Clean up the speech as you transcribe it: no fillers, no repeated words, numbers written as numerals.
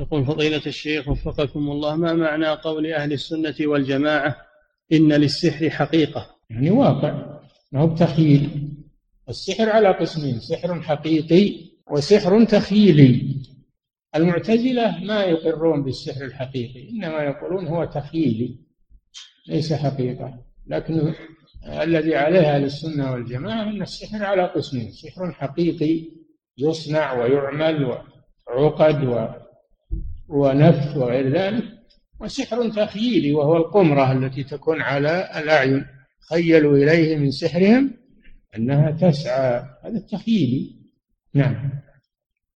يقول فضيلة الشيخ وفقكم الله، ما معنى قول أهل السنة والجماعة إن للسحر حقيقة؟ يعني واقع، ما هو بتخيل. السحر على قسمين: سحر حقيقي وسحر تخيلي. المعتزلة ما يقرون بالسحر الحقيقي، إنما يقولون هو تخيلي ليس حقيقة. لكن الذي عليه أهل السنة والجماعة أن السحر على قسمين: سحر حقيقي يصنع ويعمل وعقد ونفث وغير ذلك، وسحر تخييلي وهو القمرة التي تكون على الأعين، خيلوا إليه من سحرهم أنها تسعى، هذا التخييلي. نعم.